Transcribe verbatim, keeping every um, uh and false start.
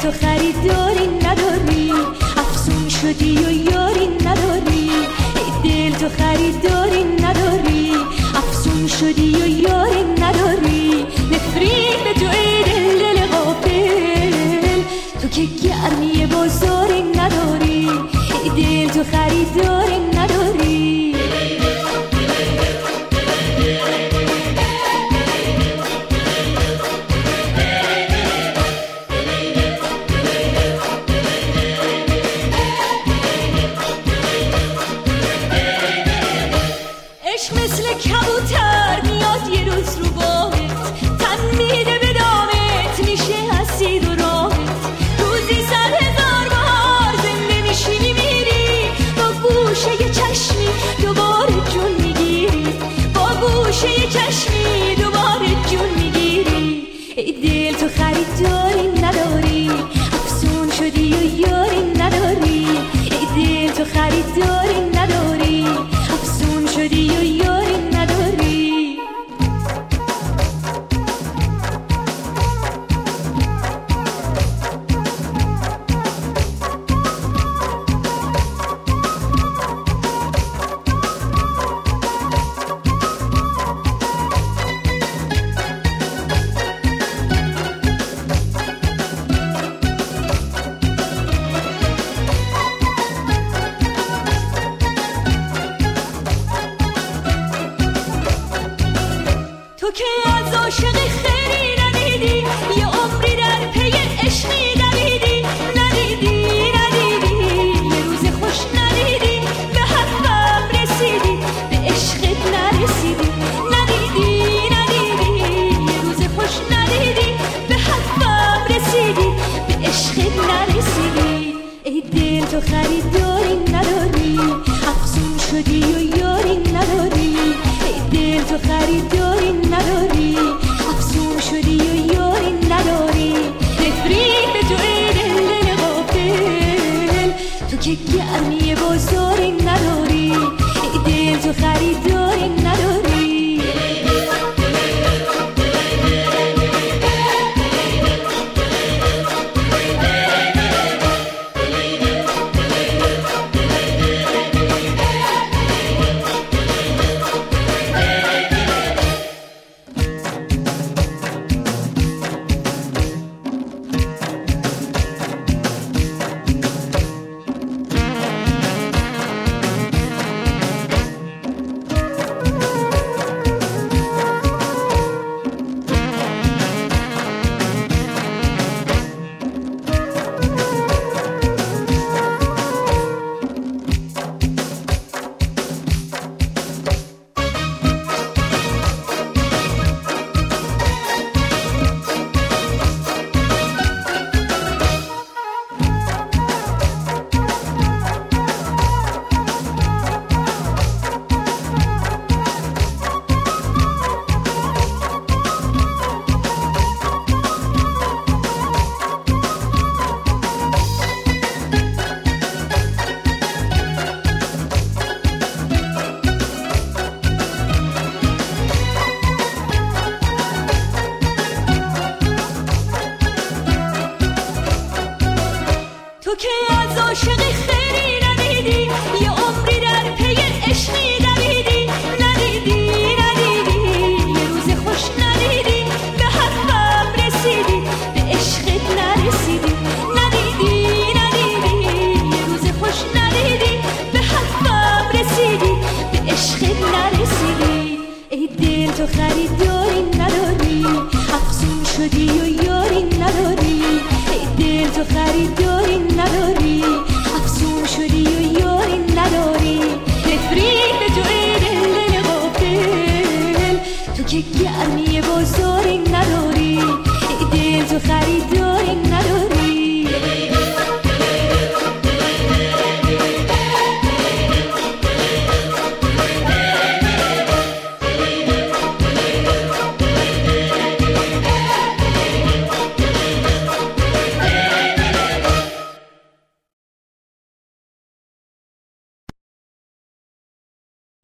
تو خریداری نداری، افسون شدی و یاری نداری. ای دل تو خریداری نداری، افسون شدی و یاری نداری. نفرین به تو ای دل دل غافل، تو که گرمی بازاری نداری. ای دل تو خریداری نداری. مثل کبوتر میاد یه روز رو باهت، تن میده به دامت، میشه اسیر و راهت. روزی صد هزار بار زنده میشی میمیری، با گوشه یه چشمی دوباره جون میگیری. با گوشه یه چشمی دوباره جون میگیری. ای دل تو خریداری نداری، افسون شدی و یاری نداری. ای دل تو خریداری نداری، افسون شدی و یاری نداری. تو که از عاشقی خیلی ندیدی، یه عمری در پی عشقی دویدی. ندیدی ندیدی یه روز خوش ندیدی، به حرفم رسیدی به عشقت نرسیدی. ندیدی ندیدی یه روز خوش ندیدی، به حرفم رسیدی به عشقت نرسیدی. ای دل تو خریداری نداری، افسون شدی و یاری نداری. ای دل تو خریداری نداری، افسون شدی و یاری نداری. نفرین به تو ای دل دل غافل، تو که گرمی بازاری نداری. ای دل تو خریداری نداری. تو که از عاشقی خیلی ندیدی، یه عمری در پی عشقی دویدی. ندیدی ندیدی یه روز خوش ندیدی، به حرفم رسیدی به عشقت نرسیدی. ندیدی ندیدی یه روز خوش ندیدی، به حرفم رسیدی به عشقت نرسیدی. ای دل تو خریداری نداری، افسون شدی و یاری نداری. ای دل تو خریداری نداری، افسون شدی و یاری نداری. نفرین به تو ای دل دل غافل، تو که گرمی بازار